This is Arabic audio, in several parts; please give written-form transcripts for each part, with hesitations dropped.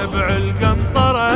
سبع القنطرة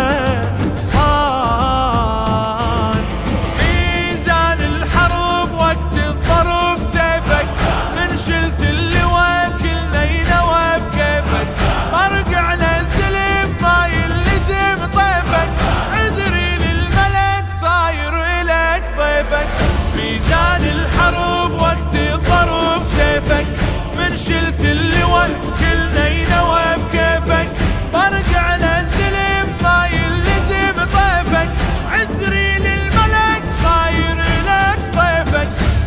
صان. ميزان الحرب وقت الضرب سيفك، من شلت اللواء كلنا ينوى بكيفك. مرقع للزلم ما يلزم طيفك، عذري للملك صاير إلك ضيفك. ميزان الحرب وقت الضرب سيفك، من شلت اللواء كلنا ينوى بكيفك. مرقع للزلم ما يلزم طيفك، عذري للملك صاير إلك ضيفك.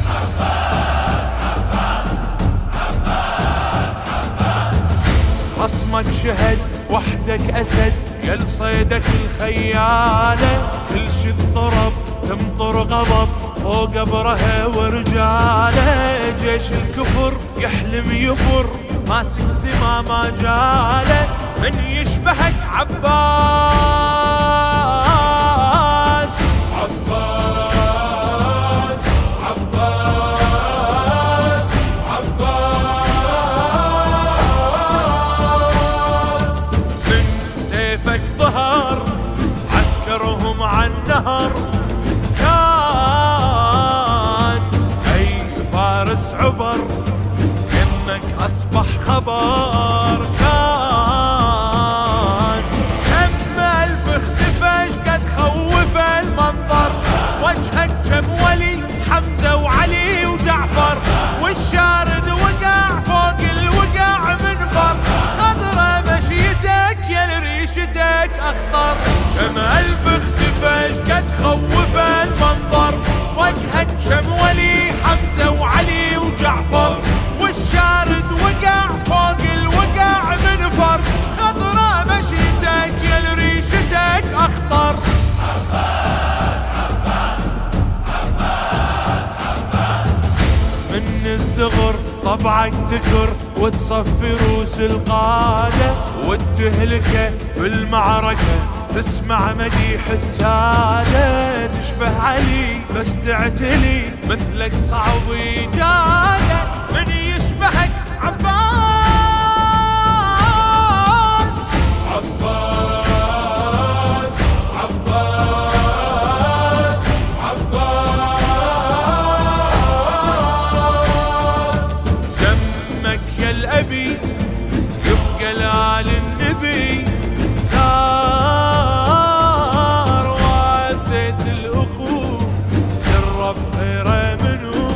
خصمك شهد وحدك أسد، يل صيدك الخيالة. كل شي ضرب تمطر غضب فوق ابرهه ورجاله. جيش الكفر يحلم يفر، ماسك زمام جاله. من يشبهك عباس عباس عباس عباس. من سيفك ظهر عسكرهم عن نهر، كان أي فارس عبر يمك أصبح خبر. كان كم ألف اختفى قد خوف المنظر، وجهك كم ولي حمزة وعلي وجعفر. والشارد وقع فوق الوقع منفر، خضرة مشيتك يا ريشتك أخطر. كم ألف اختفى قد خوف المنظر، وجهك كم ولي حمزة وعلي وجعفر. والشارد وقع فوق الوقع منفر، خضرة مشيتك يا ريشتك أخطر. من الزغر طبعك تكر وتصفي روس القادة، وتهلكه بالمعركة تسمع مديح السادة. تشبه علي بس تعتلي مثلك صعب إيجاده. من يشبهك عباس عباس عباس عباس. دمك يا الأبي يبقى لآل النبي، ثار واسيت الأخوة للرب غيره منو.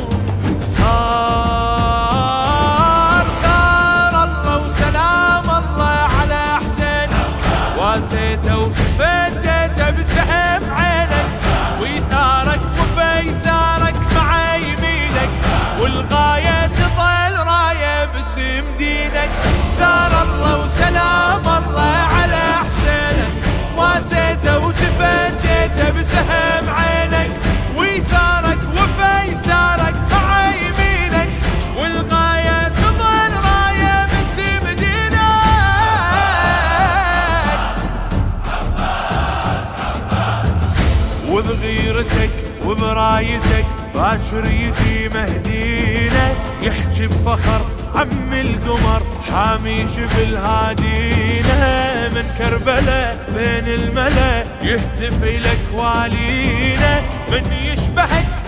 ثار ثار الله وسلام الله على حسينك، واسيته وتفديته بسهم عينك. ويثارك وفيسارك مع يمينك، والغاية تظل راية باسم دينك. ثار الله وسلام الله على حسينك، واسيته وتفديته بسهم عينك. ويثارك وفيسارك مع يمينك، والغاية تظل راية باسم دينك. وبغيرتك وبرايتك باكر يجي مهدينا، يحكي بفخر عم القمر حامي شبل هادينا. من كربلاء بين الملا يهتف لك والينا، من يشبهك